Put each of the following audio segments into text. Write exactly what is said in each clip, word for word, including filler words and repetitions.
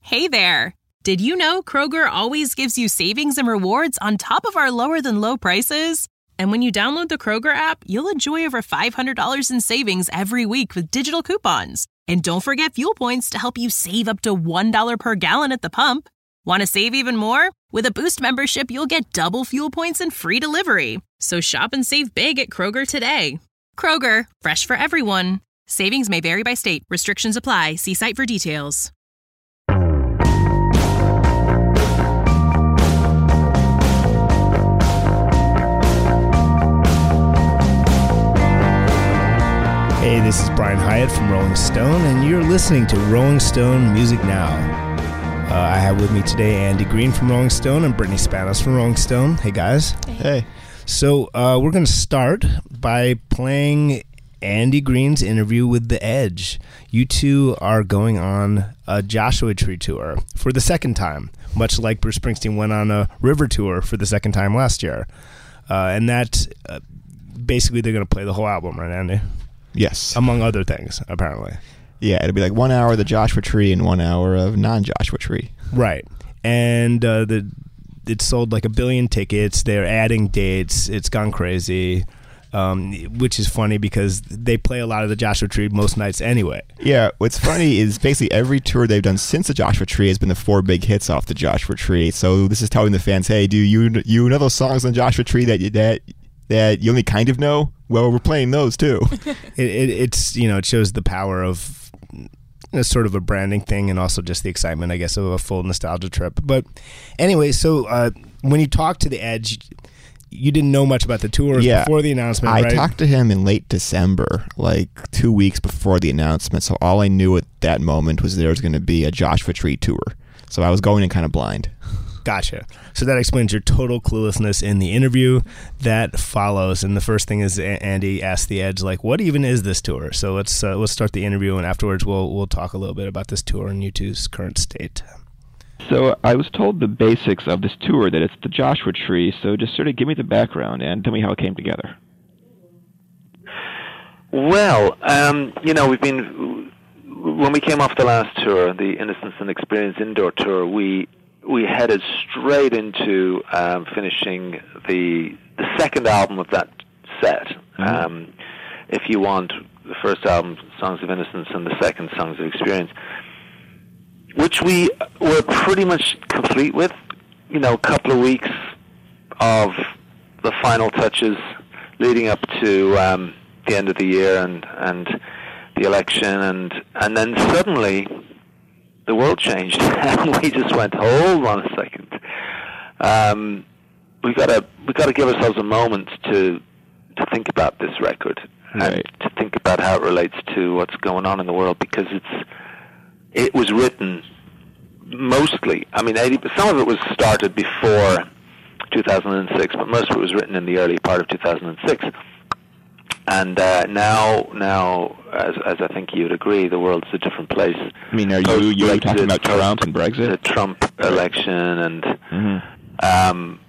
Hey there! Did you know Kroger always gives you savings and rewards on top of our lower-than-low prices? And when you download the Kroger app, you'll enjoy over five hundred dollars in savings every week with digital coupons. And don't forget fuel points to help you save up to one dollar per gallon at the pump. Want to save even more? With a Boost membership, you'll get double fuel points and free delivery. So shop and save big at Kroger today. Kroger, fresh for everyone. Savings may vary by state. Restrictions apply. See site for details. Hey, this is Brian Hyatt from Rolling Stone, and you're listening to Rolling Stone Music Now. Uh, I have with me today Andy Green from Rolling Stone and Brittany Spanos from Rolling Stone. Hey, guys. Hey. So uh, we're going to start by playing Andy Green's interview with The Edge. You two are going on a Joshua Tree tour for the second time, much like Bruce Springsteen went on a River tour for the second time last year. Uh, and that, uh, basically, they're going to play the whole album, right, Andy? Yes. Among other things, apparently. Yeah, it'll be like one hour of the Joshua Tree and one hour of non-Joshua Tree. Right. And uh, the it sold like a billion tickets. They're adding dates. It's gone crazy, um, which is funny because they play a lot of the Joshua Tree most nights anyway. Yeah, what's funny is basically every tour they've done since the Joshua Tree has been the four big hits off the Joshua Tree. So this is telling the fans, hey, do you you know those songs on Joshua Tree that you, that that you only kind of know? Well, we're playing those too. it, it, it's, you know, it shows the power of, you know, sort of a branding thing and also just the excitement, I guess, of a full nostalgia trip. But anyway, so uh, when you talked to The Edge, you didn't know much about the tour yeah, before the announcement, I right? talked to him in late December, like two weeks before the announcement. So all I knew at that moment was there was going to be a Joshua Tree tour. So I was going in kind of blind. Gotcha. So that explains your total cluelessness in the interview that follows. And the first thing is Andy asked The Edge, like, what even is this tour? So let's uh, let's start the interview, and afterwards we'll we'll talk a little bit about this tour and U two's current state. So I was told the basics of this tour, that it's the Joshua Tree. So just sort of give me the background and tell me how it came together. Well, um, you know, we've been when we came off the last tour, the Innocence and Experience indoor tour, we. We headed straight into um, finishing the the second album of that set. Mm-hmm. Um, if you want, the first album, Songs of Innocence, and the second, Songs of Experience, which we were pretty much complete with. You know, a couple of weeks of the final touches leading up to um, the end of the year and, and the election, and and then suddenly the world changed, and we just went, hold on a second. Um, we gotta we gotta give ourselves a moment to to think about this record, right, and to think about how it relates to what's going on in the world, because it's it was written mostly. I mean, eighty some of it was started before two thousand six, but most of it was written in the early part of two thousand six. And uh, now, now, as, as I think you'd agree, the world's a different place. I mean, are you you talking about Trump and Brexit? The Trump election, and mm-hmm. um,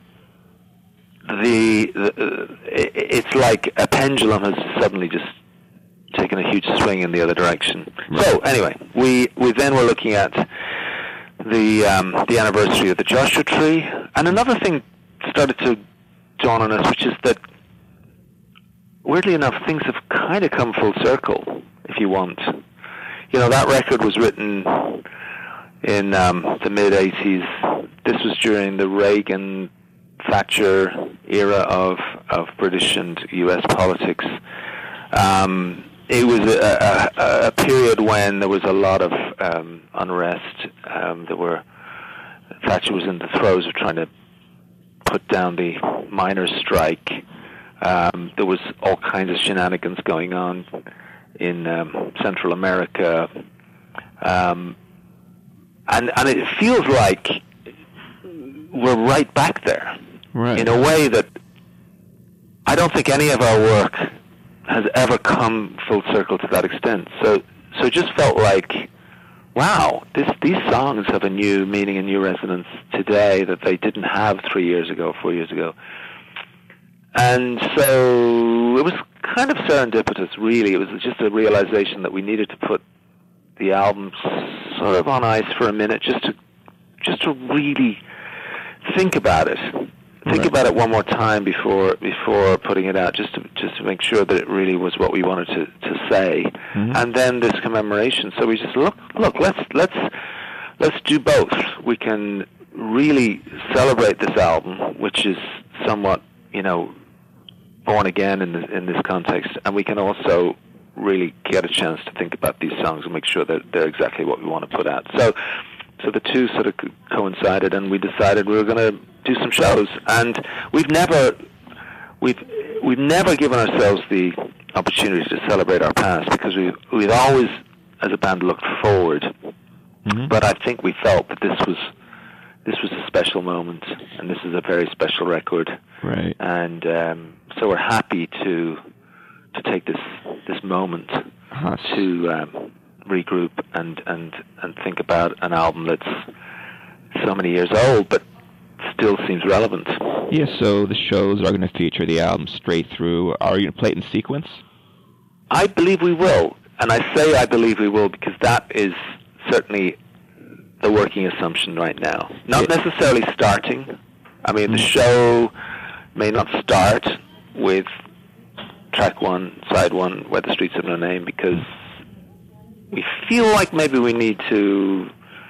the, the it's like a pendulum has suddenly just taken a huge swing in the other direction. Right. So anyway, we we then were looking at the um, the anniversary of the Joshua Tree, and another thing started to dawn on us, which is that, weirdly enough, things have kind of come full circle, if you want. You know, that record was written in um, the mid-eighties. This was during the Reagan, Thatcher era of, of British and U S politics. Um, it was a, a, a period when there was a lot of um, unrest. Um, there were Thatcher was in the throes of trying to put down the miners' strike. Um, there was all kinds of shenanigans going on in um, Central America, um, and and it feels like we're right back there, right, in a way that I don't think any of our work has ever come full circle to that extent. So so it just felt like, wow, this these songs have a new meaning and new resonance today that they didn't have three years ago, four years ago. And so it was kind of serendipitous, really. It was just a realization that we needed to put the album sort of on ice for a minute, just to just to really think about it. Think Right. about it one more time before before putting it out, just to just to make sure that it really was what we wanted to, to say. Mhm. And then this commemoration. So we just look look let's let's let's do both. We can really celebrate this album, which is somewhat, you know, born again in this, in this context, and we can also really get a chance to think about these songs and make sure that they're exactly what we want to put out. So, so the two sort of co- coincided, and we decided we were going to do some shows. And we've never, we've we've never given ourselves the opportunity to celebrate our past, because we we've always, as a band, looked forward. Mm-hmm. But I think we felt that this was this was a special moment, and this is a very special record. Right. And um, so we're happy to to take this this moment Huh. to um, regroup and, and, and think about an album that's so many years old but still seems relevant. Yeah, so the shows are going to feature the album straight through. Are you going to play it in sequence? I believe we will, and I say I believe we will because that is certainly the working assumption right now. Not Yeah. necessarily starting. I mean, the Mm. show may not start with track one, side one, Where the Streets Have No Name, because we feel like maybe we need to,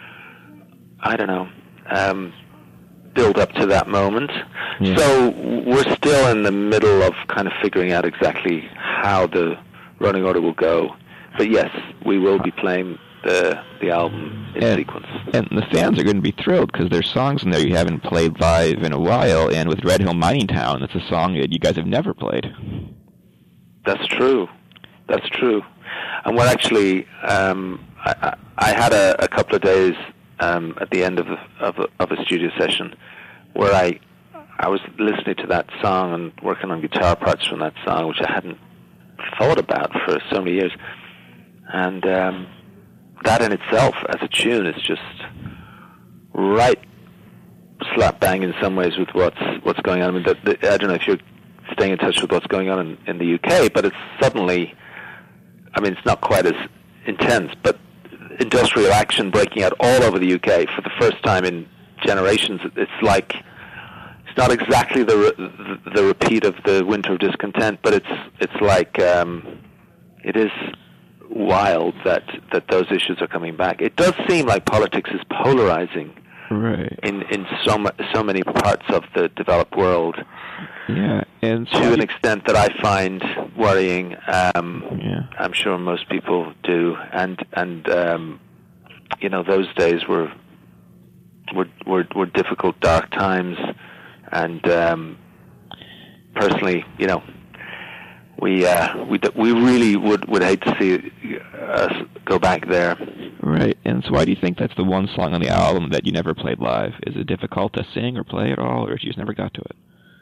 I don't know, um, build up to that moment. Yeah. So we're still in the middle of kind of figuring out exactly how the running order will go. But yes, we will be playing the the album in And- sequence. And the fans are going to be thrilled because there's songs in there you haven't played live in a while, and with Red Hill Mining Town, it's a song that you guys have never played. That's true. That's true. And what actually, um, I, I I had a, a couple of days um, at the end of a, of, a, of a studio session where I I was listening to that song and working on guitar parts from that song, which I hadn't thought about for so many years. And um, that in itself, as a tune, is just right slap bang in some ways with what's what's going on. I mean, the, the, I don't know if you're staying in touch with what's going on in, in the U K, but it's suddenly, I mean, it's not quite as intense, but industrial action breaking out all over the U K for the first time in generations. It's like, it's not exactly the re- the, the repeat of the Winter of Discontent, but it's it's like, um, it is wild that, that those issues are coming back. It does seem like politics is polarizing Right. in, in so, mu- so many parts of the developed world, Yeah. And so to an extent that I find worrying. Um, Yeah. I'm sure most people do, and and um, you know, those days were were were, were difficult, dark times, and um, personally, you know, we uh, we d- we really would would hate to see us go back there. Right. And so why do you think that's the one song on the album that you never played live? Is it difficult to sing or play at all, or you just never got to it?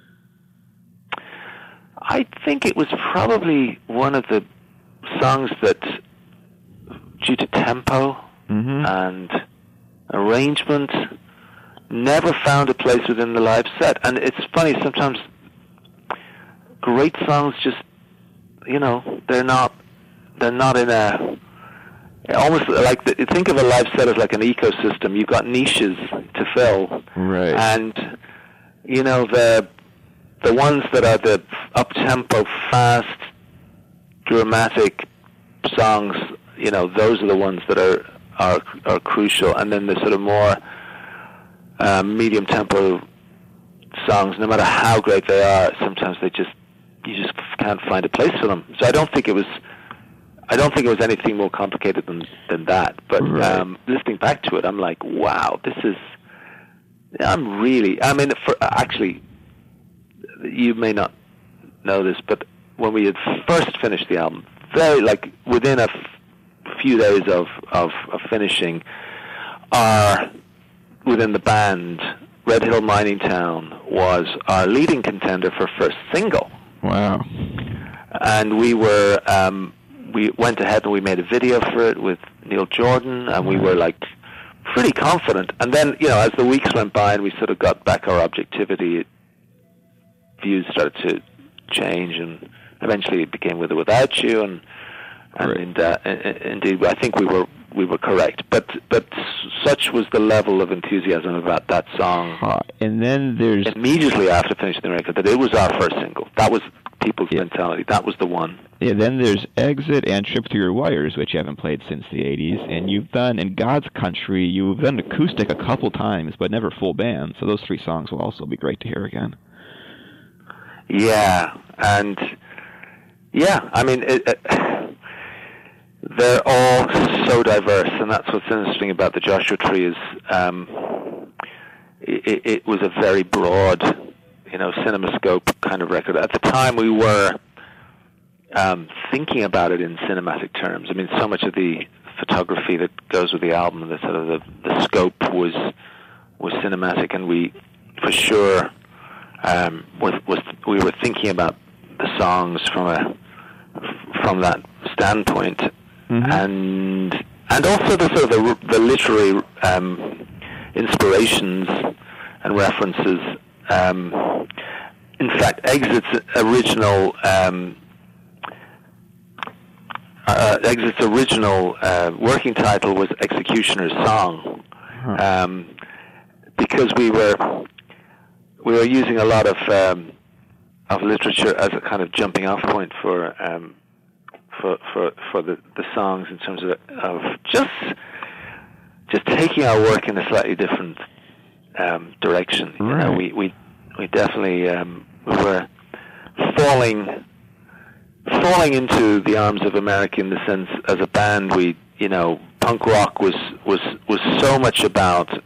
I think it was probably one of the songs that, due to tempo Mm-hmm. and arrangement, never found a place within the live set. And it's funny, sometimes great songs just, you know, they're not, they're not in a, almost like, the, think of a live set as like an ecosystem. You've got niches to fill. Right. And, you know, the, the ones that are the up-tempo, fast, dramatic songs, you know, those are the ones that are, are, are crucial. And then the sort of more uh, medium tempo songs, no matter how great they are, sometimes they just, you just can't find a place for them. So I don't think it was, I don't think it was anything more complicated than, than that. But Right. um, listening back to it, I'm like, wow, this is, I'm really, I mean, for, actually, you may not know this, but when we had first finished the album, very, like, within a f- few days of, of, of finishing, our, within the band, Red Hill Mining Town was our leading contender for first single. Wow. And we were, um, we went ahead and we made a video for it with Neil Jordan, and we were, like, pretty confident. And then, you know, as the weeks went by and we sort of got back our objectivity, it, views started to change, and eventually it became With or Without You, and, and Right. in, uh, indeed, I think we were we were correct. But but such was the level of enthusiasm about that song. Uh, and then there's immediately after finishing the record that it was our first single. That was people's yeah. mentality. That was the one. Yeah, then there's Exit and Trip Through Your Wires, which you haven't played since the eighties. And you've done, in God's Country, you've done acoustic a couple times, but never full band. So those three songs will also be great to hear again. Yeah, and yeah, I mean, it, it, they're all so diverse, and that's what's interesting about the Joshua Tree is um, it, it was a very broad, you know, CinemaScope kind of record. At the time, we were um, thinking about it in cinematic terms. I mean, so much of the photography that goes with the album, the sort of the, the scope was was cinematic, and we, for sure, um, was, was we were thinking about the songs from a from that standpoint, mm-hmm. and and also the sort of the, the literary um, inspirations and references. Um, in fact, Exit's original um, uh, Exit's original uh, working title was Executioner's Song, huh. um, because we were we were using a lot of um, of literature as a kind of jumping off point for um, for for for the, the songs in terms of of just just taking our work in a slightly different um, direction. You right. know, we we we definitely um, we were falling falling into the arms of America in the sense as a band. We you know punk rock was was was so much about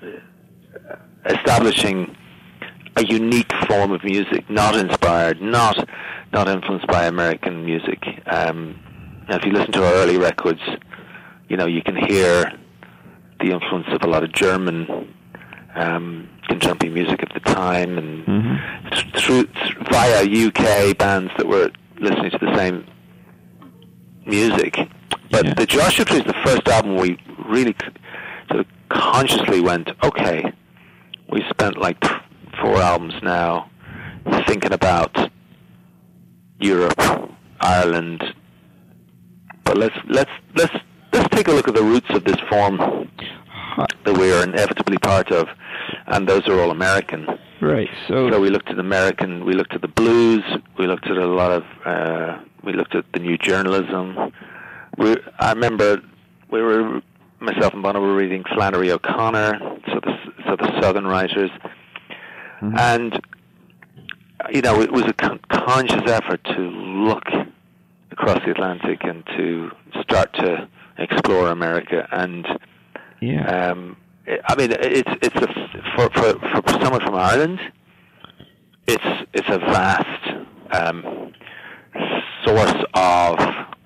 establishing a unique form of music, not inspired, not not influenced by American music. Um, if you listen to our early records, you know you can hear the influence of a lot of German um, contemporary music at the time, and mm-hmm. th- through th- via U K bands that were listening to the same music. But yeah. the Joshua Tree is the first album we really sort of consciously went, okay, we spent like four albums now thinking about Europe, Ireland, but let's let's let's let's take a look at the roots of this form that we are inevitably part of, and those are all American. Right. So, so we looked at American, we looked at the blues, we looked at a lot of, uh, we looked at the new journalism. We, I remember we were myself and Bono were reading Flannery O'Connor, so the so the Southern writers. Mm-hmm. And, you know, it was a con- conscious effort to look across the Atlantic and to start to explore America. And, yeah. um, it, I mean, it's it's a, for, for for someone from Ireland, it's it's a vast um, source of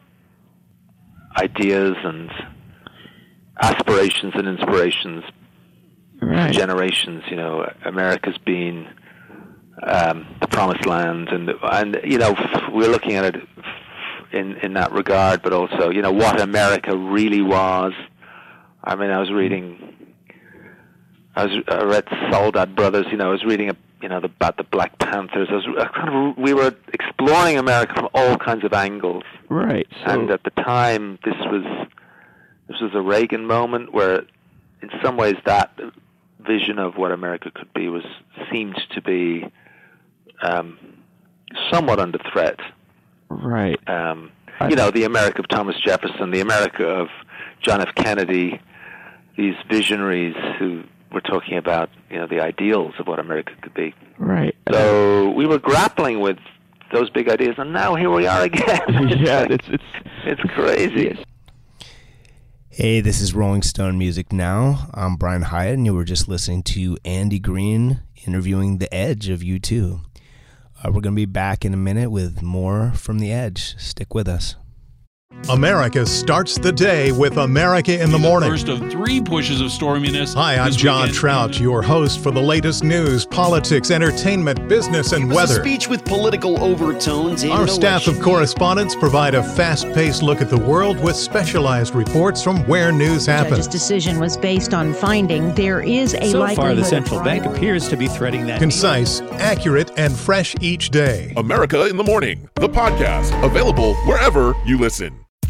ideas and aspirations and inspirations. Right. For generations, you know, America's been um, the promised land, and and you know we're looking at it in in that regard, but also you know what America really was. I mean, I was reading, I was I read Soledad Brothers. You know, I was reading a, you know about the Black Panthers. I was I kind of we were exploring America from all kinds of angles. Right. So and at the time, this was this was a Reagan moment where, in some ways, that vision of what America could be was seemed to be um, somewhat under threat. Right. Um, you know, the America of Thomas Jefferson, the America of John F. Kennedy, these visionaries who were talking about, you know, the ideals of what America could be. Right. So we were grappling with those big ideas, and now here we are again. it's yeah, like, it's it's it's crazy. It's, Hey, this is Rolling Stone Music Now. I'm Brian Hyatt, and you were just listening to Andy Green interviewing The Edge of U two. Uh, we're going to be back in a minute with more from The Edge. Stick with us. America starts the day with America in the Morning. First of three pushes of storminess. Hi, I'm John weekend. Trout, your host for the latest news, politics, entertainment, business, and it was weather. A speech with political overtones. Our staff of correspondents provide a fast-paced look at the world with specialized reports from where news happens. The judge's decision was based on finding there is a so likelihood. So far, the central bank appears to be threading that. Concise, accurate, and fresh each day. America in the Morning, the podcast, available wherever you listen.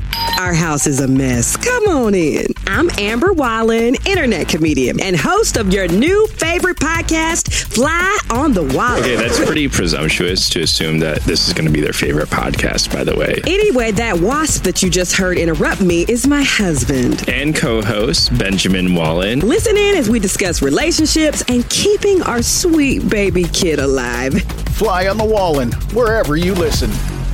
Our house is a mess. Come on in. I'm Amber Wallen, internet comedian and host of your new favorite podcast, Fly on the Wall. Okay, that's pretty presumptuous to assume that this is going to be their favorite podcast, by the way. Anyway, that wasp that you just heard interrupt me is my husband. And co-host, Benjamin Wallen. Listen in as we discuss relationships and keeping our sweet baby kid alive. Fly on the Wallen, wherever you listen.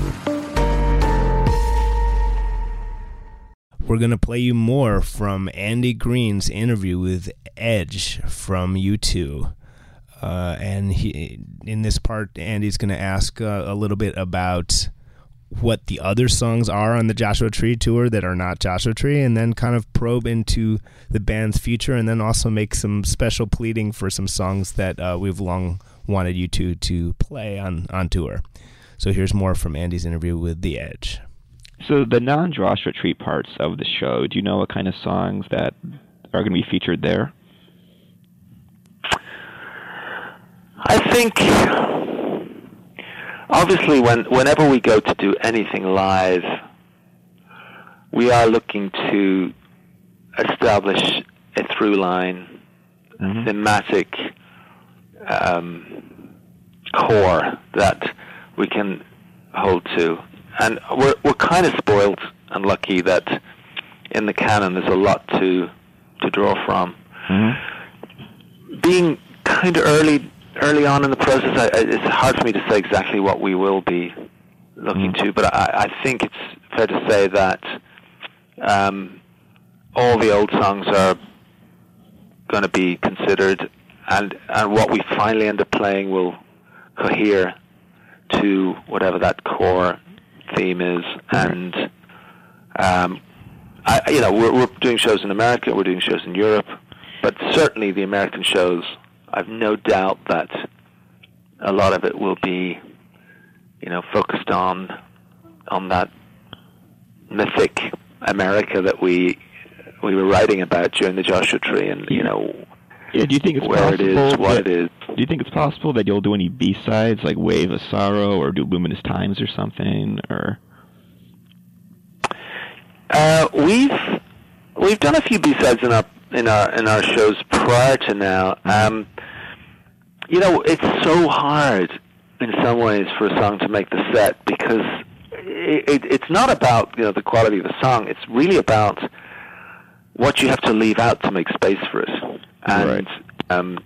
We're going to play you more from Andy Green's interview with Edge from U two. Uh, and he, in this part, Andy's going to ask uh, a little bit about what the other songs are on the Joshua Tree tour that are not Joshua Tree, and then kind of probe into the band's future, and then also make some special pleading for some songs that uh, we've long wanted U two to play on, on tour. So here's more from Andy's interview with The Edge. So the non-Joshua Tree parts of the show, do you know what kind of songs that are going to be featured there? I think, obviously, when whenever we go to do anything live, we are looking to establish a through line, mm-hmm. thematic um, core that we can hold to. And we're we're kind of spoiled and lucky that in the canon there's a lot to to draw from. Mm-hmm. Being kind of early early on in the process, I, it's hard for me to say exactly what we will be looking mm-hmm. to, but I, I think it's fair to say that um, all the old songs are going to be considered, and and what we finally end up playing will cohere to whatever that core theme is. And um, I, you know, we're, we're doing shows in America, we're doing shows in Europe, but certainly the American shows, I've no doubt that a lot of it will be, you know, focused on on that mythic America that we we were writing about during the Joshua Tree, and you know, yeah, do you think it's where possible it is, what that, it is. Do you think it's possible that you'll do any B-sides like Wave of Sorrow or do Luminous Times or something? Or uh, we've we've done a few B-sides in our in our in our shows prior to now. Um, you know, it's so hard in some ways for a song to make the set because it, it, it's not about you know the quality of the song. It's really about what you have to leave out to make space for it. And right. um,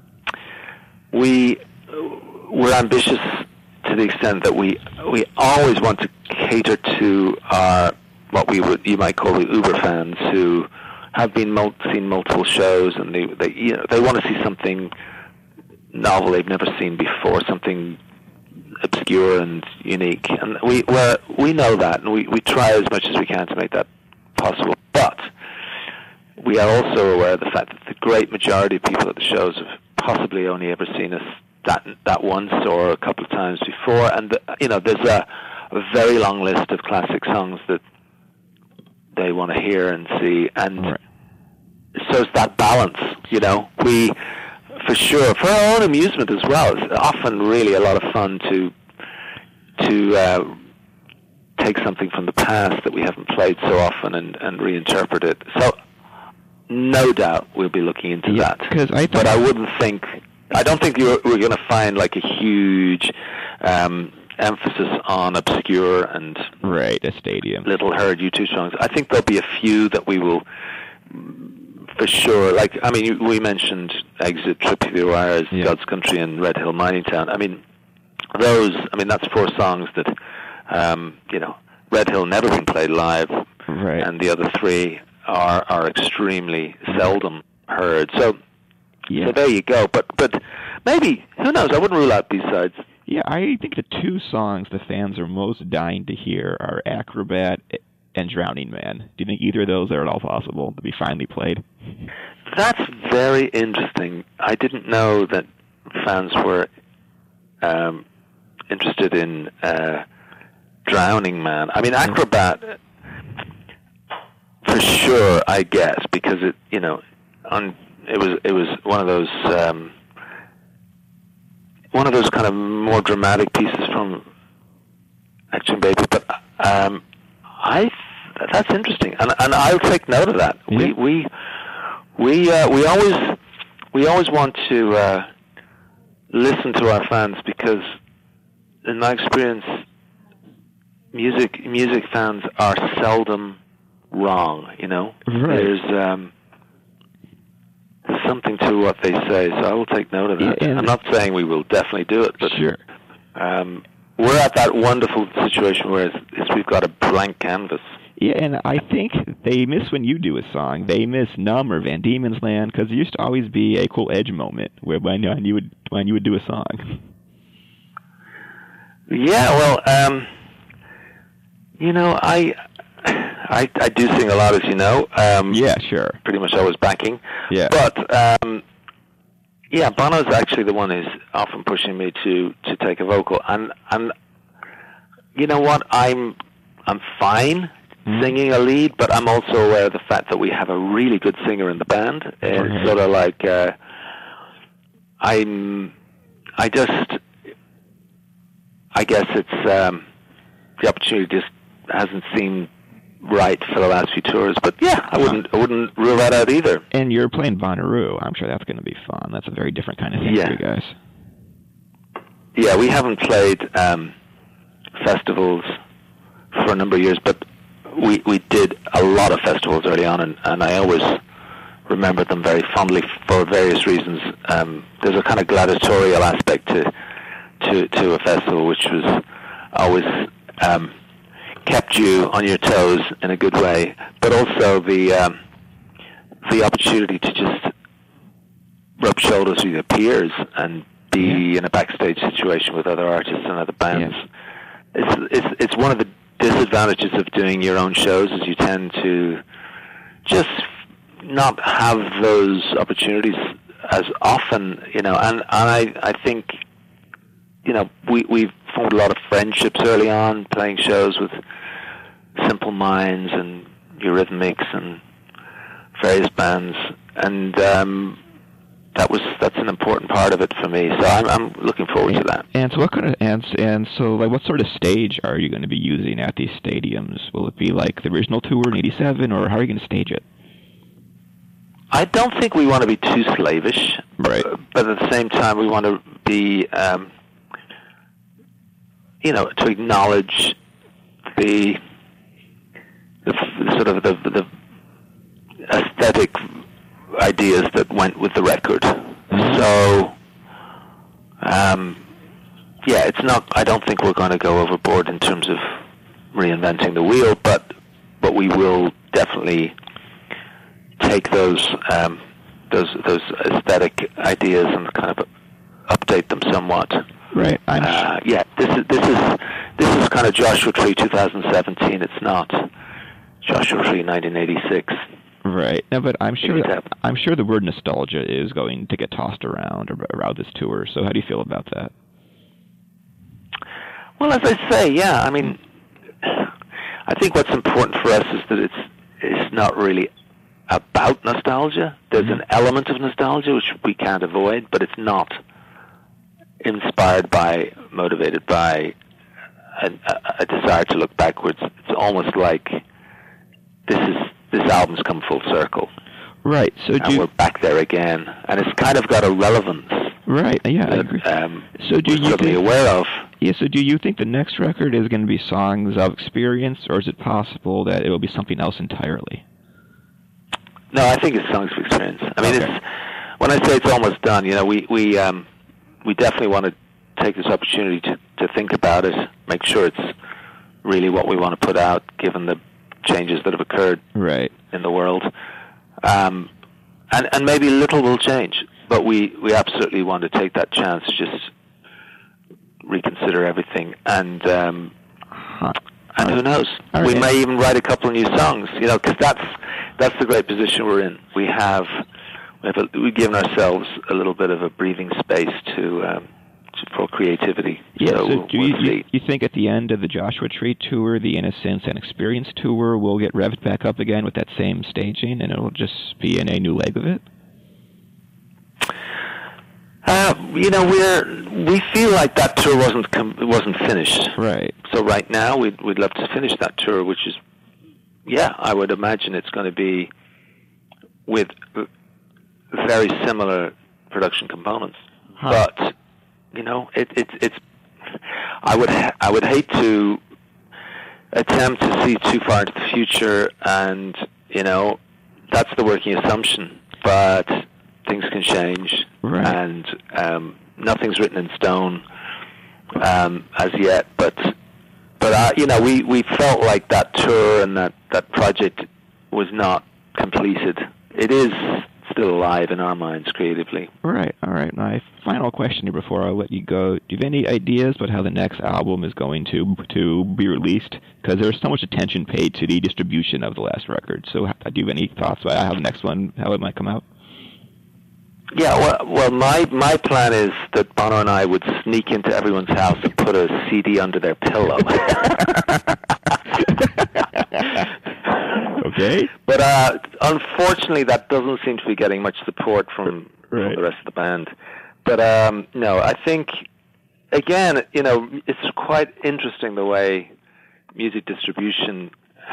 we we're ambitious to the extent that we we always want to cater to our what we would you might call the Uber fans who have been mul- seen multiple shows, and they they you know they want to see something novel they've never seen before, something obscure and unique, and we we're, we know that, and we we try as much as we can to make that possible, but we are also aware of the fact that the great majority of people at the shows have possibly only ever seen us that that once or a couple of times before, and the, you know there's a, a very long list of classic songs that they want to hear and see, and right. so it's that balance. You know, we for sure for our own amusement as well. It's often really a lot of fun to to uh, take something from the past that we haven't played so often and, and reinterpret it. So. No doubt we'll be looking into yeah, that. Cause I but I wouldn't think, I don't think you're, we're going to find like a huge um, emphasis on obscure and right, a stadium. little heard U two songs. I think there'll be a few that we will, for sure, like, I mean, we mentioned Exit, Trip to the Wires, yeah. God's Country, and Red Hill Mining Town. I mean, those, I mean, that's four songs that, um, you know, Red Hill never been played live, right. and the other three are are extremely seldom heard. So, yeah. so there you go. But but maybe, who knows? I wouldn't rule out B-sides. Yeah, I think the two songs the fans are most dying to hear are Acrobat and Drowning Man. Do you think either of those are at all possible to be finally played? That's very interesting. I didn't know that fans were um, interested in uh, Drowning Man. I mean, Acrobat... For sure, I guess, because it, you know, on it was it was one of those um, one of those kind of more dramatic pieces from Action Baby. But um, I that's interesting, and and I'll take note of that. Yeah. We we we uh, we always we always want to uh, listen to our fans because, in my experience, music music fans are seldom wrong. You know, right. there's um, there's something to what they say, so I will take note of that. Yeah, I'm not saying we will definitely do it, but sure. Um, we're at that wonderful situation where it's, it's we've got a blank canvas. Yeah, and I think they miss when you do a song. They miss Numb or Van Diemen's Land because there used to always be a cool edge moment where when, when you would when you would do a song. Yeah, well, um, you know, I, I I do sing a lot, as you know. Um, yeah, sure. Pretty much always backing. Yeah. But um, yeah, Bono's actually the one who's often pushing me to, to take a vocal, and and you know what, I'm I'm fine singing a lead, but I'm also aware of the fact that we have a really good singer in the band. And it's sort of like uh, I'm, I just, I guess it's um, the opportunity just hasn't seemed right for the last few tours. But yeah, I wouldn't, I wouldn't rule that out either. And you're playing Bonnaroo. I'm sure that's going to be fun. That's a very different kind of thing yeah. for you guys. Yeah, we haven't played um, festivals for a number of years, but we we did a lot of festivals early on, and, and I always remember them very fondly for various reasons. Um, there's a kind of gladiatorial aspect to to to a festival, which was always um, kept you on your toes in a good way, but also the um, the opportunity to just rub shoulders with your peers and be yeah. in a backstage situation with other artists and other bands. Yeah. It's it's it's one of the disadvantages of doing your own shows is you tend to just not have those opportunities as often, you know, and, and I, I think, you know, we, we've formed a lot of friendships early on playing shows with Simple Minds and Eurythmics and various bands, and um, that was that's an important part of it for me. So I'm I'm looking forward and, to that. And so what kind of and and so like what sort of stage are you going to be using at these stadiums? Will it be like the original tour in eighty-seven, or how are you going to stage it? I don't think we want to be too slavish, right? But at the same time, we want to be, um, you know, to acknowledge the the, the sort of the the aesthetic ideas that went with the record. So, um, yeah, it's not. I don't think we're going to go overboard in terms of reinventing the wheel, but but we will definitely take those um, those those aesthetic ideas and kind of update them somewhat. Right. I'm uh, yeah. This is this is this is kind of Joshua Tree twenty seventeen. It's not Joshua Tree nineteen eighty-six. Right. No, but I'm sure I'm sure the word nostalgia is going to get tossed around around this tour. So how do you feel about that? Well, as I say, yeah. I mean, I think what's important for us is that it's it's not really about nostalgia. There's mm-hmm. an element of nostalgia which we can't avoid, but it's not inspired by, motivated by a, a, a desire to look backwards. It's almost like this is this album's come full circle. Right. So and do you, we're back there again, and it's kind of got a relevance. Right. Yeah. That, I agree. Um, so do we're you suddenly think, aware of? Yeah. So do you think the next record is going to be songs of experience, or is it possible that it will be something else entirely? No, I think it's songs of experience. I mean, okay. it's when I say it's almost done. You know, we we um, we definitely want to take this opportunity to to think about it, make sure it's really what we want to put out, given the changes that have occurred right. in the world. Um, and, and maybe little will change, but we, we absolutely want to take that chance to just reconsider everything. And um, huh. and who knows? Right. We may even write a couple of new songs, you know, because that's, that's the great position we're in. We have, we have a, we've given ourselves a little bit of a breathing space to... Um, for creativity. Yeah, so, so we'll, do you, we'll you, you think at the end of the Joshua Tree tour, the Innocence and Experience tour will get revved back up again with that same staging, and it'll just be in a new leg of it? Uh, you know, we're we feel like that tour wasn't com- wasn't finished. Right. So right now, we'd we'd love to finish that tour, which is yeah, I would imagine it's going to be with very similar production components. Huh. But you know, it, it, it's. I would ha- I would hate to attempt to see too far into the future, and you know, that's the working assumption. But things can change, right. and um, nothing's written in stone um, as yet. But but uh, you know, we, we felt like that tour and that, that project was not completed. It is still alive in our minds creatively. Right. All right. My final question here before I let you go: do you have any ideas about how the next album is going to to be released? Because there's so much attention paid to the distribution of the last record. So, do you have any thoughts about how the next one, how it might come out? Yeah. Well, well, my my plan is that Bono and I would sneak into everyone's house and put a C D under their pillow. Okay. But uh, unfortunately, that doesn't seem to be getting much support from, right. from the rest of the band. But um, no, I think, again, you know, it's quite interesting the way music distribution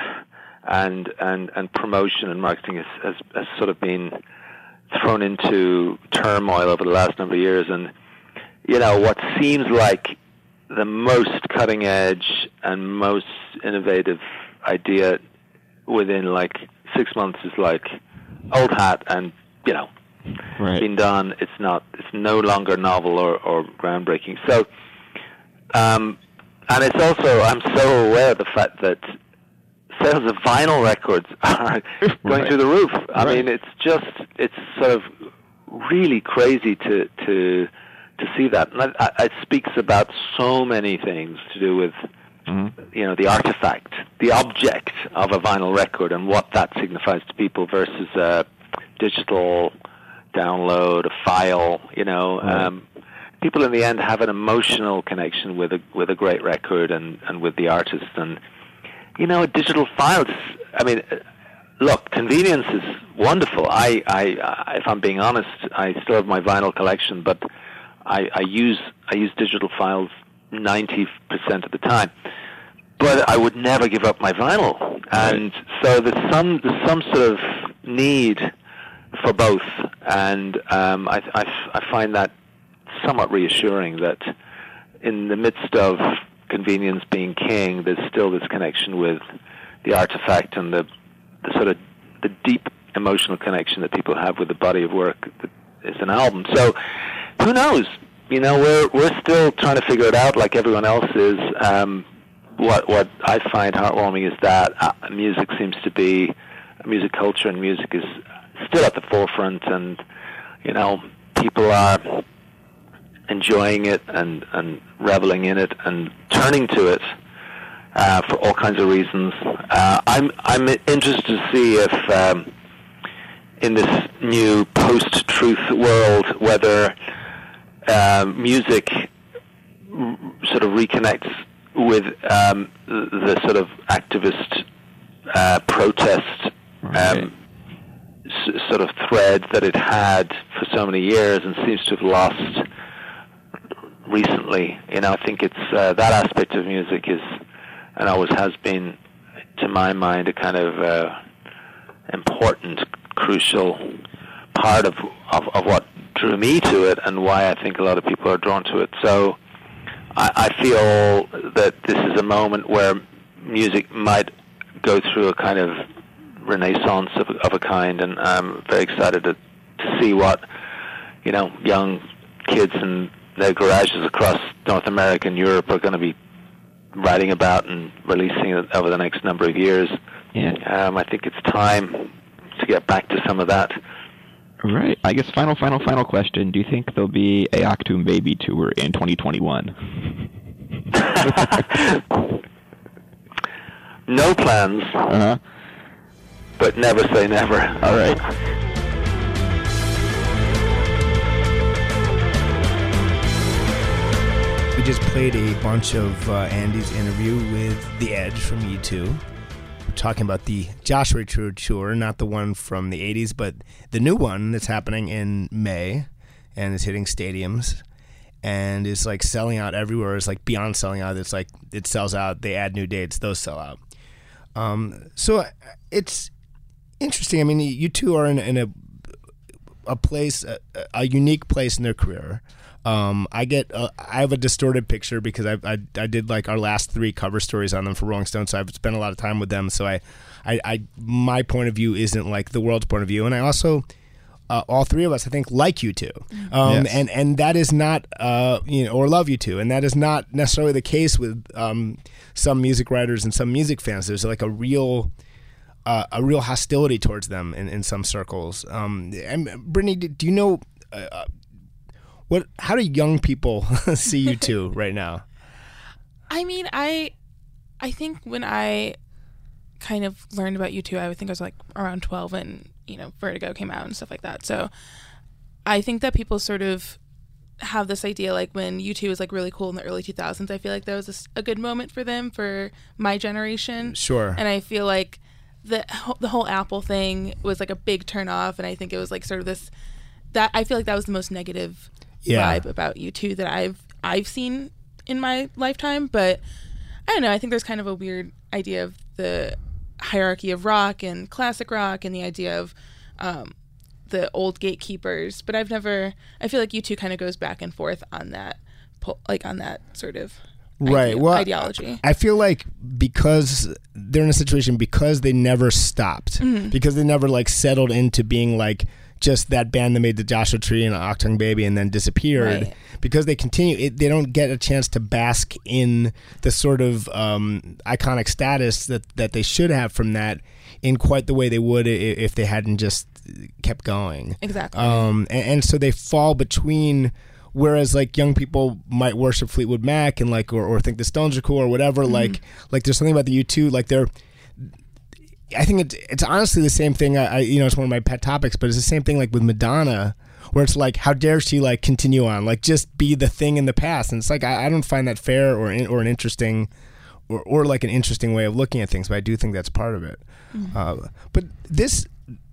and and, and promotion and marketing has, has, has sort of been thrown into turmoil over the last number of years. And, you know, what seems like the most cutting edge and most innovative idea within like six months is like old hat and, you know, right. been done. It's not, it's no longer novel or, or groundbreaking. So, um, and it's also, I'm so aware of the fact that sales of vinyl records are going right. through the roof. I right. mean, it's just, it's sort of really crazy to, to, to see that. And I, I, it speaks about so many things to do with, mm-hmm. you know, the artifact, the object of a vinyl record and what that signifies to people versus a digital download, a file, you know. Right. Um, people in the end have an emotional connection with a with a great record and, and with the artist. And, you know, a digital file, I mean, look, convenience is wonderful. I, I, if I'm being honest, I still have my vinyl collection, but I, I use I use digital files ninety percent of the time. But I would never give up my vinyl. And right. so there's some there's some sort of need for both. And um, I, I, I find that somewhat reassuring that in the midst of convenience being king, there's still this connection with the artifact and the, the sort of the deep emotional connection that people have with the body of work that is an album. So who knows? You know, we're we're still trying to figure it out, like everyone else is. Um, what what I find heartwarming is that uh, music seems to be, music culture and music is still at the forefront, and you know, people are enjoying it and and reveling in it and turning to it uh, for all kinds of reasons. Uh, I'm I'm interested to see if um, in this new post-truth world whether Uh, music r- sort of reconnects with um, the, the sort of activist uh, protest um, okay. s- sort of thread that it had for so many years and seems to have lost recently. You know, I think it's uh, that aspect of music is and always has been, to my mind, a kind of uh, important, crucial part of, of of what drew me to it and why I think a lot of people are drawn to it. So I, I feel that this is a moment where music might go through a kind of renaissance of, of a kind, and I'm very excited to, to see what, you know, young kids in their garages across North America and Europe are going to be writing about and releasing it over the next number of years. Yeah. Um, I think it's time to get back to some of that. Right. I guess final, final, final question. Do you think there'll be a Achtung Baby tour in twenty twenty-one? No plans. Uh-huh. But never say never. All right. We just played a bunch of uh, Andy's interview with The Edge from U two. Talking about the Joshua Tree tour, not the one from the eighties, but the new one that's happening in May and is hitting stadiums and is like selling out everywhere. It's like beyond selling out. It's like it sells out. They add new dates. Those sell out. Um, so it's interesting. I mean, you two are in, in a a place, a, a unique place in their career. Um, I get, uh, I have a distorted picture because I, I, I did like our last three cover stories on them for Rolling Stone, so I've spent a lot of time with them. So I, I, I my point of view isn't like the world's point of view, and I also, uh, all three of us, I think, like you two, um, yes. and and that is not, uh, you know, or love you two, and that is not necessarily the case with um, some music writers and some music fans. There's like a real. Uh, a real hostility towards them in, in some circles. Um, and Brittany, do you know uh, what? How do young people see you two right now? I mean, I, I think when I kind of learned about U two, I would think I was like around twelve, and you know, Vertigo came out and stuff like that. So, I think that people sort of have this idea like when U two was like really cool in the early two thousands. I feel like that was a, a good moment for them, for my generation. Sure. And I feel like the the whole Apple thing was like a big turn off, and I think it was like sort of this that I feel like that was the most negative yeah. vibe about U two that I've I've seen in my lifetime. But I don't know, I think there's kind of a weird idea of the hierarchy of rock and classic rock and the idea of um, the old gatekeepers. But I've never I feel like U two kind of goes back and forth on that like on that sort of right idea, well ideology. I feel like because they're in a situation because they never stopped, mm-hmm. because they never like settled into being like just that band that made the Joshua Tree and Achtung Baby and then disappeared, right. because they continue it, they don't get a chance to bask in the sort of um, iconic status that that they should have from that in quite the way they would if they hadn't just kept going. Exactly. Um, and, and so they fall between. Whereas like young people might worship Fleetwood Mac and like or, or think the Stones are cool or whatever, mm-hmm. like like there's something about the U two, like they're I think it's it's honestly the same thing. I, I you know it's one of my pet topics, but it's the same thing like with Madonna, where it's like how dare she like continue on, like just be the thing in the past, and it's like I, I don't find that fair or in, or an interesting or or like an interesting way of looking at things, but I do think that's part of it. Mm-hmm. Uh, but this.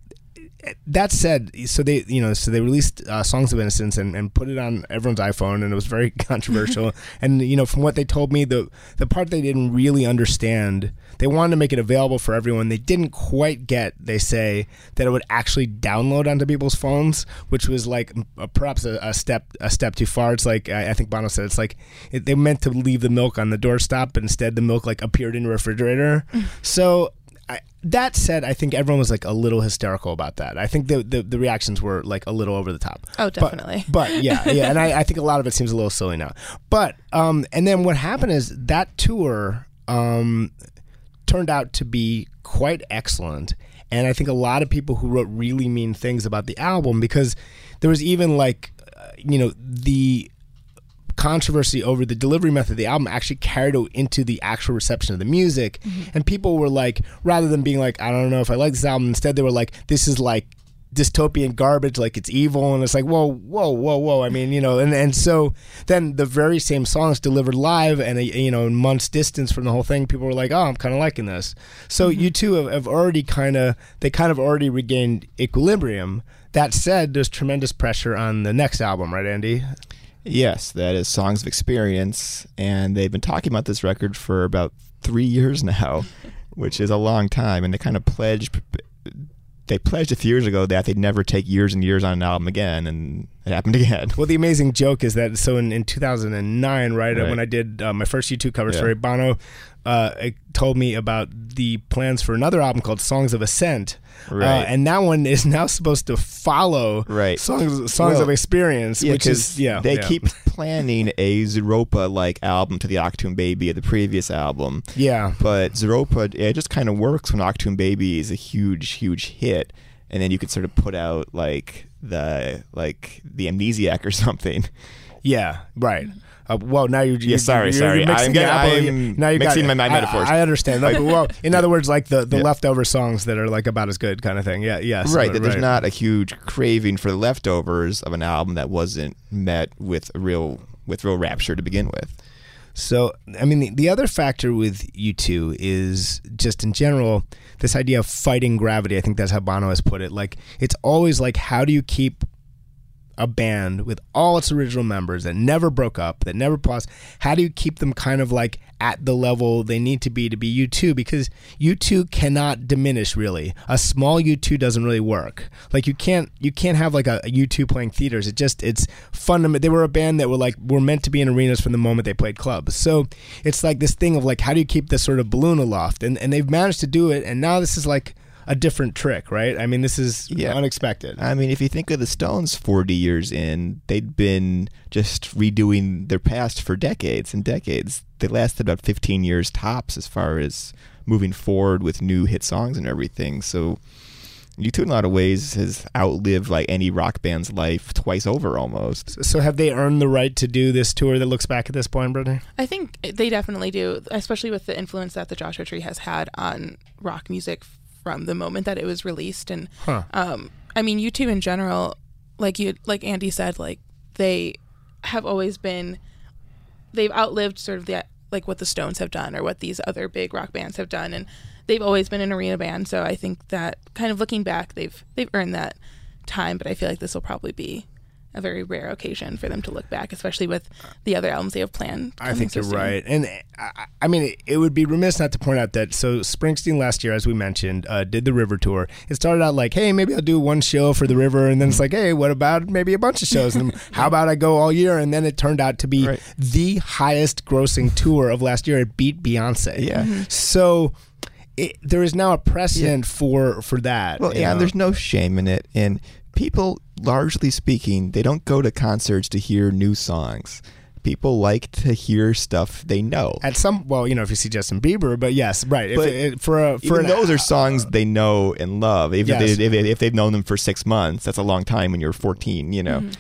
That said, so they, you know, so they released uh, Songs of Innocence and, and put it on everyone's iPhone, and it was very controversial. And you know, from what they told me, the the part they didn't really understand, they wanted to make it available for everyone. They didn't quite get, they say, that it would actually download onto people's phones, which was like uh, perhaps a, a step a step too far. It's like I, I think Bono said, it's like it, they meant to leave the milk on the doorstep, but instead the milk like appeared in the refrigerator. So. I, that said, I think everyone was like a little hysterical about that. I think the the, the reactions were like a little over the top. Oh, definitely. But, but yeah, yeah, and I, I think a lot of it seems a little silly now. But um, and then what happened is that tour um turned out to be quite excellent, and I think a lot of people who wrote really mean things about the album, because there was even like uh, you know the. controversy over the delivery method of the album actually carried into the actual reception of the music, mm-hmm. and people were like, rather than being like, I don't know if I like this album, instead they were like, this is like dystopian garbage, like it's evil, and it's like, whoa, whoa, whoa, whoa. I mean, you know, and, and so then the very same songs delivered live and, a, you know, months distance from the whole thing, people were like, oh, I'm kind of liking this. So mm-hmm. you two have, have already kind of, they kind of already regained equilibrium. That said, there's tremendous pressure on the next album, right, Andy? Yes, that is Songs of Experience, and they've been talking about this record for about three years now, which is a long time, and they kind of pledged, they pledged a few years ago that they'd never take years and years on an album again, and it happened again. Well, the amazing joke is that, so in, in two thousand nine, right, right. when I did uh, my first U two cover yeah. story, Bono uh, told me about the plans for another album called Songs of Ascent, right. uh, and that one is now supposed to follow right. Songs Songs well, of Experience, yeah, which is yeah. They yeah. keep planning a Zeropa-like album to the Achtung Baby, the previous album. Yeah, but Zeropa, it just kind of works when Achtung Baby is a huge, huge hit, and then you could sort of put out like the like the Amnesiac or something. Yeah, right. Uh, well, now you're, you're yeah. Sorry, you're, sorry. You're mixing I'm, I'm now you mixing got, my, my I, metaphors. I understand. Like, well, in other words, like the, the yeah. leftover songs that are like about as good, kind of thing. Yeah, yes. Right. But, that there's right. not a huge craving for the leftovers of an album that wasn't met with a real with real rapture to begin with. So, I mean, the, the other factor with U two is just in general this idea of fighting gravity. I think that's how Bono has put it. Like, it's always like, how do you keep a band with all its original members that never broke up, that never paused? How do you keep them kind of like at the level they need to be to be U two? Because U two cannot diminish, really. A small U two doesn't really work. Like you can't you can't have like a, a U two playing theaters. It just it's fundamental. They were a band that were like were meant to be in arenas from the moment they played clubs. So it's like this thing of like, how do you keep this sort of balloon aloft? And and they've managed to do it. And now this is like a different trick, right? I mean, this is yeah. unexpected. I mean, if you think of the Stones forty years in, they'd been just redoing their past for decades and decades. They lasted about fifteen years tops as far as moving forward with new hit songs and everything. So U two in a lot of ways has outlived like any rock band's life twice over almost. So have they earned the right to do this tour that looks back at this point, Brittany? I think they definitely do, especially with the influence that the Joshua Tree has had on rock music from the moment that it was released. And huh. um, I mean, U two in general, like you, like Andy said, like they have always been, they've outlived sort of the like what the Stones have done or what these other big rock bands have done, and they've always been an arena band. So I think that kind of looking back, they've they've earned that time. But I feel like this will probably be a very rare occasion for them to look back, especially with the other albums they have planned. I think so you're soon. right. And I, I mean, it, it would be remiss not to point out that, so Springsteen last year, as we mentioned, uh, did the River Tour. It started out like, hey, maybe I'll do one show for the River. And then it's like, hey, what about maybe a bunch of shows? And how about I go all year? And then it turned out to be right. the highest grossing tour of last year. It beat Beyonce. Yeah. Mm-hmm. So it, there is now a precedent yeah. for, for that. Well, yeah, know? There's no shame in it. And people, largely speaking, they don't go to concerts to hear new songs. People like to hear stuff they know. At some, well, you know, if you see Justin Bieber, but yes, right. But if, if, for a, for even an, those are songs they know and love. Even yes. if, they, if, they, if they've known them for six months, that's a long time when you're fourteen. You know. Mm-hmm.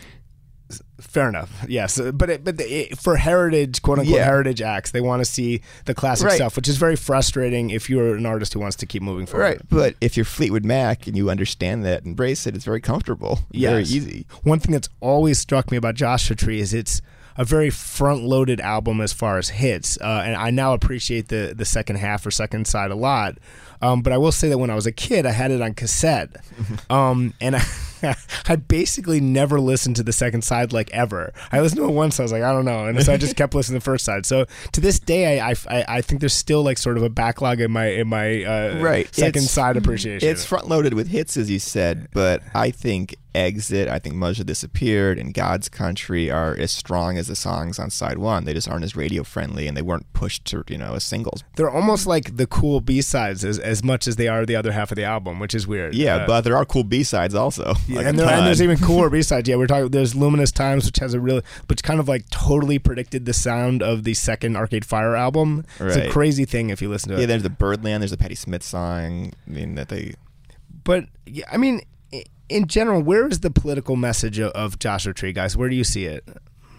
Fair enough. Yes, but it, but it, for heritage, quote unquote, yeah. heritage acts, they want to see the classic right. stuff, which is very frustrating if you're an artist who wants to keep moving forward. Right. But if you're Fleetwood Mac and you understand that, embrace it, it's very comfortable, yes. very easy. One thing that's always struck me about Joshua Tree is it's a very front-loaded album as far as hits, uh, and I now appreciate the the second half or second side a lot. Um, but I will say that when I was a kid, I had it on cassette, um, and I, I basically never listened to the second side like ever. I listened to it once, I was like, I don't know, and so I just kept listening to the first side. So to this day, I, I, I think there's still like sort of a backlog in my in my uh, right. second it's, side appreciation. It's front-loaded with hits, as you said, but I think Exit, I think Much Have Disappeared, and God's Country are as strong as the songs on side one. They just aren't as radio friendly, and they weren't pushed to, you know, as singles. They're almost like the cool B-sides as, as much as they are the other half of the album, which is weird. Yeah, uh, but there are cool B-sides also. Yeah, like and, there, and there's even cooler B-sides. Yeah, we're talking. There's Luminous Times, which has a really, which kind of like totally predicted the sound of the second Arcade Fire album. Right. It's a crazy thing if you listen to yeah, it. Yeah, there's the Birdland. There's the Patti Smith song. I mean that they. But yeah, I mean, in general, where is the political message of, of Joshua Tree, guys? Where do you see it?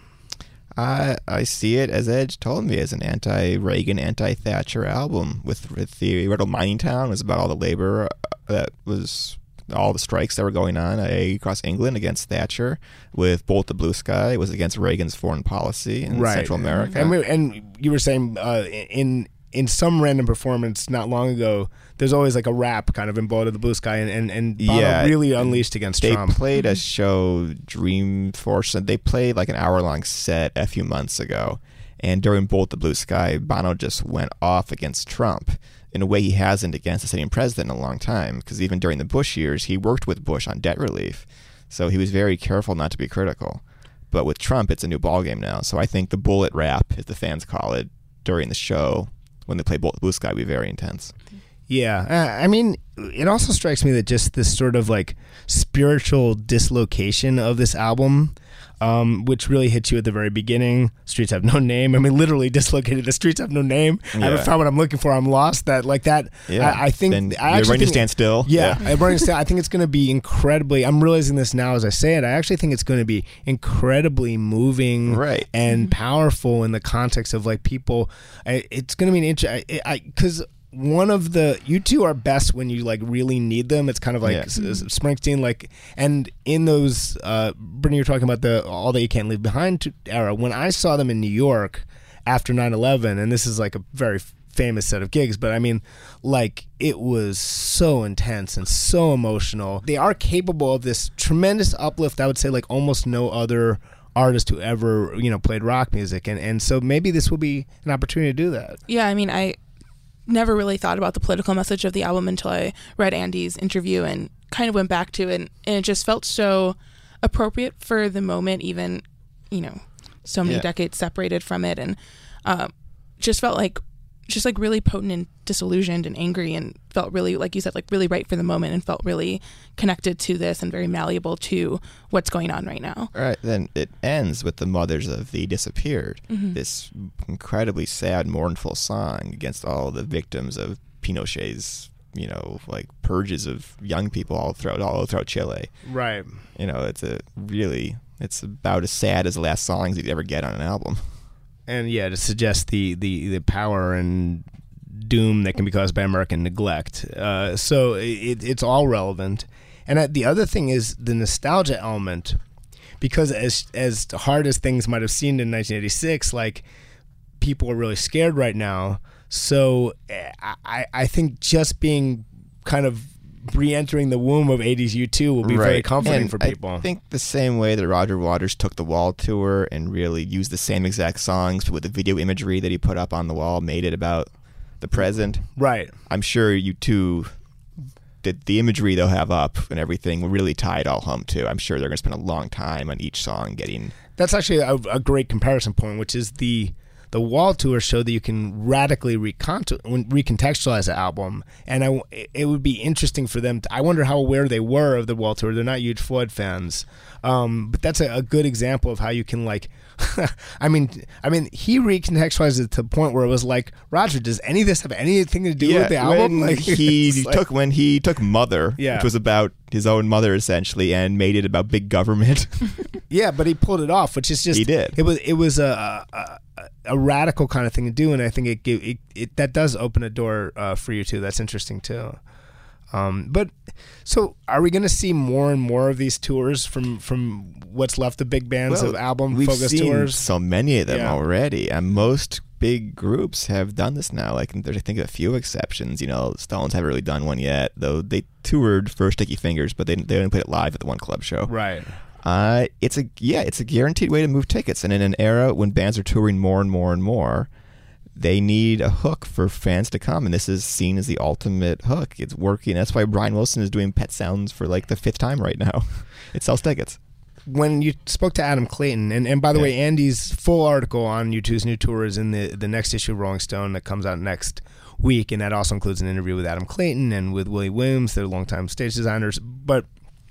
I I see it, as Edge told me, as an anti-Reagan, anti-Thatcher album. With, with the Riddle Mining Town, it was about all the labor that was, all the strikes that were going on uh, across England against Thatcher. With Bolt the Blue Sky, it was against Reagan's foreign policy in right. Central America. And, we, and you were saying uh, in in some random performance not long ago, there's always like a rap kind of in Bolt of the Blue Sky, and, and, and Bono yeah, really unleashed against they Trump. They played a show, Dreamforce, and they played like an hour-long set a few months ago. And during Bolt the Blue Sky, Bono just went off against Trump in a way he hasn't against a sitting president in a long time, because even during the Bush years, he worked with Bush on debt relief. So he was very careful not to be critical. But with Trump, it's a new ballgame now. So I think the bullet rap, as the fans call it, during the show, when they play Bolt the Blue Sky, will be very intense. Yeah, uh, I mean, it also strikes me that just this sort of like spiritual dislocation of this album, um, which really hits you at the very beginning. Streets Have No Name. I mean, literally dislocated. The streets have no name. Yeah. I haven't found what I'm looking for. I'm lost. That like that. Yeah. I, I think. Then I you're ready to think, stand still. Yeah, yeah. I'm ready to stand. I think it's going to be incredibly. I'm realizing this now as I say it. I actually think it's going to be incredibly moving, right. and powerful in the context of like people. I, it's going to be an interesting. I because. One of the U two are best when you like really need them. It's kind of like yeah. S- S- Springsteen, like, and in those, uh, Brittany, you're talking about the All That You Can't Leave Behind era. When I saw them in New York after nine eleven, and this is like a very famous set of gigs, but I mean, like, it was so intense and so emotional. They are capable of this tremendous uplift. I would say like almost no other artist who ever, you know, played rock music, and and so maybe this will be an opportunity to do that. Yeah, I mean, I never really thought about the political message of the album until I read Andy's interview and kind of went back to it, and, and it just felt so appropriate for the moment, even, you know, so many yeah. decades separated from it, and um, just felt like just like really potent and disillusioned and angry, and felt really, like you said, like really right for the moment, and felt really connected to this and very malleable to what's going on right now. All right, then it ends with the mothers of the disappeared. Mm-hmm. This incredibly sad, mournful song against all the victims of Pinochet's, you know, like purges of young people all throughout all throughout Chile. Right. You know, it's a really, it's about as sad as the last songs you'd ever get on an album. And yeah, to suggest the, the, the power and doom that can be caused by American neglect. Uh, so it, it's all relevant. And uh, the other thing is the nostalgia element, because as as hard as things might have seemed in nineteen eighty-six, like, people are really scared right now. So I, I think just being kind of re-entering the womb of eighties U two will be right. very comforting and for people. I think the same way that Roger Waters took the Wall tour and really used the same exact songs with the video imagery that he put up on the wall, made it about the present. Right. I'm sure U two, the, the imagery they'll have up and everything will really tie it all home too. I'm sure they're going to spend a long time on each song getting... That's actually a, a great comparison point, which is the... The Wall tour showed that you can radically recont- recontextualize the album, and I, it would be interesting for them. To, I wonder how aware they were of the Wall tour. They're not huge Floyd fans, um, but that's a, a good example of how you can, like. I mean, I mean, he recontextualized it to the point where it was like, Roger, does any of this have anything to do yeah, with the album? When like, he like, took when he took Mother, yeah. which was about his own mother essentially, and made it about big government. Yeah, but he pulled it off, which is just he did. It was it was a a, a radical kind of thing to do, and I think it it, it that does open a door uh, for you too. That's interesting too. Um, but so, are we going to see more and more of these tours from, from what's left of big bands well, of album we've focused seen tours? So many of them yeah. already, and most big groups have done this now. Like, there's I think a few exceptions. You know, Stones haven't really done one yet, though they toured for Sticky Fingers, but they they didn't put it live at the one club show. Right. Uh, it's a yeah, it's a guaranteed way to move tickets, and in an era when bands are touring more and more and more, they need a hook for fans to come, and this is seen as the ultimate hook. It's working. That's why Brian Wilson is doing Pet Sounds for like the fifth time right now. It sells tickets. When you spoke to Adam Clayton, and, and by the yeah. way, Andy's full article on U two's new tour is in the, the next issue of Rolling Stone that comes out next week, and that also includes an interview with Adam Clayton and with Willie Williams, their longtime stage designers. But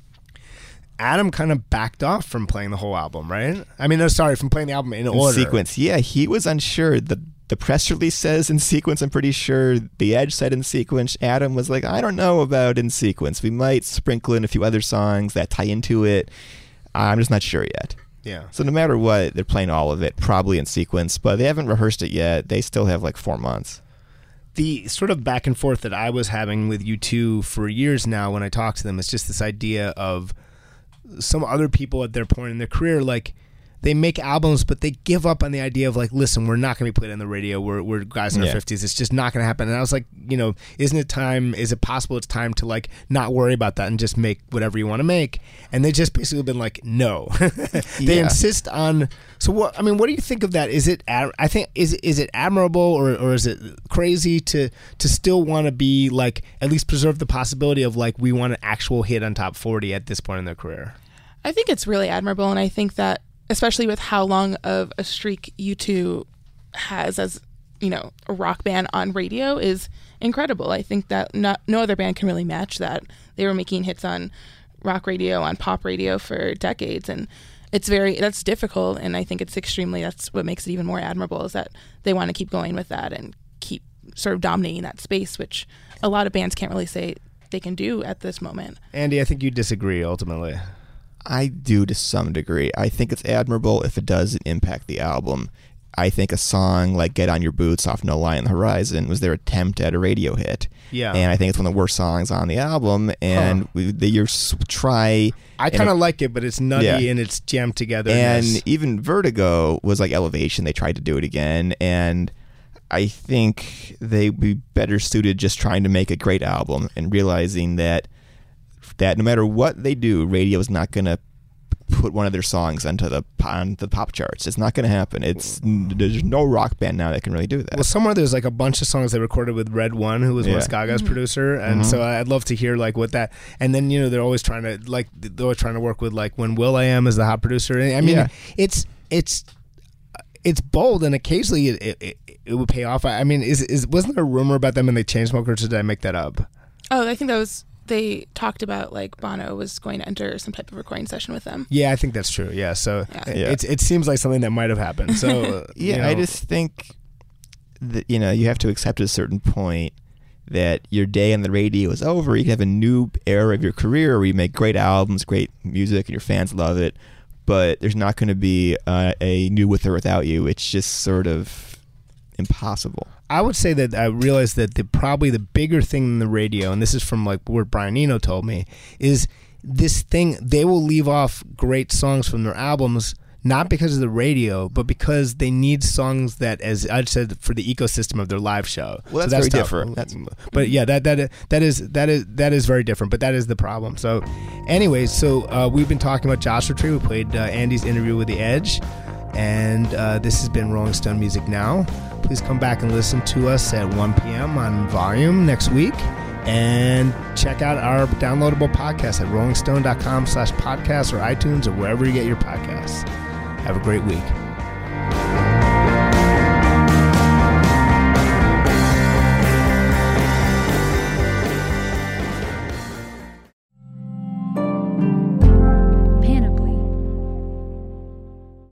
Adam kind of backed off from playing the whole album, right? I mean, no, sorry, from playing the album in, in order. Sequence. Yeah, he was unsure. The The press release says in sequence, I'm pretty sure. The Edge said in sequence. Adam was like, I don't know about in sequence. We might sprinkle in a few other songs that tie into it. I'm just not sure yet. Yeah. So no matter what, they're playing all of it, probably in sequence, but they haven't rehearsed it yet. They still have like four months. The sort of back and forth that I was having with U two for years now when I talk to them is just this idea of some other people at their point in their career, like, they make albums, but they give up on the idea of like, listen, we're not going to be played on the radio. We're we're guys in our fifties. It's just not going to happen. And I was like, you know, isn't it time? Is it possible it's time to like not worry about that and just make whatever you want to make? And they just basically been like, no. They yeah. insist on. So what? I mean, what do you think of that? Is it? I think is is it admirable or or is it crazy to to still want to be like at least preserve the possibility of like we want an actual hit on top forty at this point in their career? I think it's really admirable, and I think that, especially with how long of a streak U two has as, you know, a rock band on radio, is incredible. I think that not, no other band can really match that. They were making hits on rock radio, on pop radio for decades, and it's very, that's difficult, and I think it's extremely, that's what makes it even more admirable, is that they want to keep going with that and keep sort of dominating that space, which a lot of bands can't really say they can do at this moment. Andy, I think you disagree ultimately. I do to some degree. I think it's admirable if it doesn't impact the album. I think a song like Get On Your Boots off No Lie on the Horizon was their attempt at a radio hit. Yeah. And I think it's one of the worst songs on the album. And huh. we, they you try... I kind of like it, but it's nutty yeah. and it's jammed together. And even Vertigo was like Elevation. They tried to do it again. And I think they'd be better suited just trying to make a great album and realizing that that no matter what they do, radio is not going to put one of their songs onto the on the pop charts. It's not going to happen. It's there's no rock band now that can really do that. Well, somewhere there's like a bunch of songs they recorded with Red One, who was Yeah. Wes Gaga's Mhm. producer, and Mhm. so I'd love to hear like what that. And then you know they're always trying to like they're always trying to work with like when Will.i.am is the hot producer. I mean, Yeah. it's it's it's bold, and occasionally it it, it, it would pay off. I I mean, is is wasn't there a rumor about them and they Chainsmokers? Or did I make that up? Oh, I think that was they talked about like Bono was going to enter some type of recording session with them. Yeah, I think that's true. Yeah, so Yeah. it, Yeah. It's it seems like something that might have happened. So Yeah, you know, I just think that you know you have to accept at a certain point that your day on the radio is over. You can have a new era of your career where you make great albums, great music, and your fans love it. But there's not going to be uh, a new With or Without You. It's just sort of impossible. I would say that I realized that the probably the bigger thing than the radio, and this is from like what Brian Eno told me, is this thing they will leave off great songs from their albums not because of the radio, but because they need songs that, as I said, for the ecosystem of their live show. Well, that's, so very tough. different. That's But yeah, that that that is that is that is very different. But that is the problem. So, anyways, so uh, we've been talking about Joshua Tree. We played uh, Andy's interview with The Edge, and uh, this has been Rolling Stone Music Now. Please come back and listen to us at one p.m. on Volume next week. And check out our downloadable podcast at rollingstone dot com slash podcast or iTunes or wherever you get your podcasts. Have a great week.